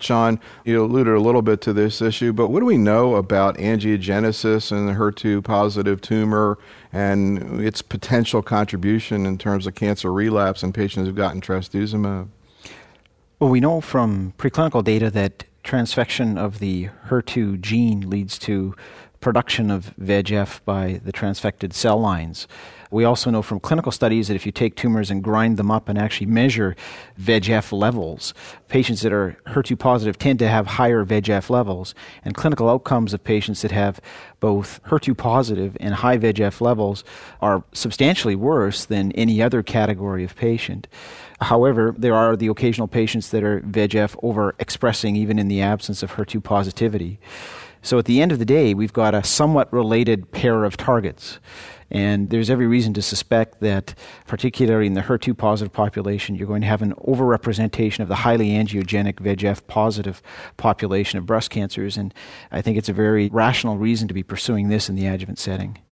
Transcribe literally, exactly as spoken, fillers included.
Sean, you alluded a little bit to this issue, but what do we know about angiogenesis and the H E R two positive tumor and its potential contribution in terms of cancer relapse in patients who've gotten trastuzumab? Well, we know from preclinical data that transfection of the H E R two gene leads to production of V E G F by the transfected cell lines. We also know from clinical studies that if you take tumors and grind them up and actually measure V E G F levels, patients that are H E R two positive tend to have higher V E G F levels, and clinical outcomes of patients that have both H E R two positive and high V E G F levels are substantially worse than any other category of patient. However, there are the occasional patients that are V E G F overexpressing even in the absence of H E R two positivity. So at the end of the day, we've got a somewhat related pair of targets. And there's every reason to suspect that, particularly in the H E R two positive population, you're going to have an overrepresentation of the highly angiogenic V E G F positive population of breast cancers. And I think it's a very rational reason to be pursuing this in the adjuvant setting.